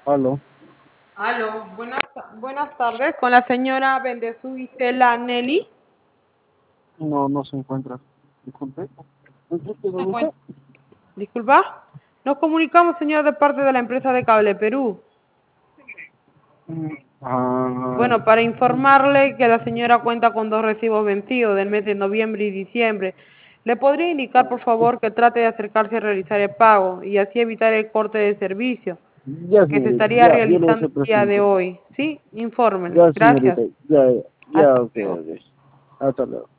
Aló. Aló, buenas tardes, con la señora Bendezú Isela Nelly. No, no se encuentra. Disculpe. ¿Disculpe, ¿Se dónde está? encuentra? Disculpa. Nos comunicamos, señor, de parte de la empresa de Cable Perú. Mm, Ah, Bueno, para informarle que la señora cuenta con dos recibos vencidos del mes de noviembre y diciembre. ¿Le podría indicar, por favor, que trate de acercarse a realizar el pago y así evitar el corte de servicio ya, que se señorita. estaría Ya, yo lo realizando hice el día de presente. hoy? Sí, infórmele. Ya, Gracias. señorita. Ya, ya, Hasta ok, luego. ok. Hasta luego.